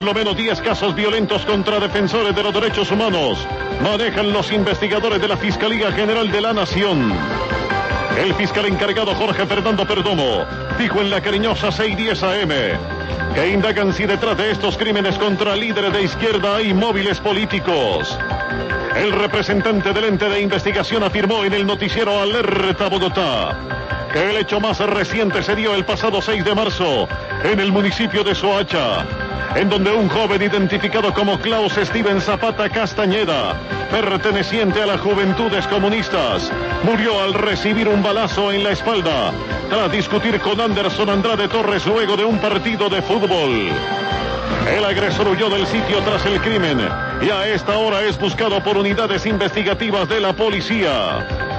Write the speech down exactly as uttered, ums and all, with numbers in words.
Por lo menos diez casos violentos contra defensores de los derechos humanos manejan los investigadores de la Fiscalía General de la Nación. El fiscal encargado Jorge Fernando Perdomo dijo en la cariñosa seiscientos diez A M que indagan si detrás de estos crímenes contra líderes de izquierda hay móviles políticos. El representante del ente de investigación afirmó en el noticiero Alerta Bogotá que el hecho más reciente se dio el pasado seis de marzo en el municipio de Soacha, en donde un joven identificado como Klaus Steven Zapata Castañeda, perteneciente a las Juventudes Comunistas, murió al recibir un balazo en la espalda tras discutir con Anderson Andrade Torres luego de un partido de fútbol. El agresor huyó del sitio tras el crimen y a esta hora es buscado por unidades investigativas de la policía.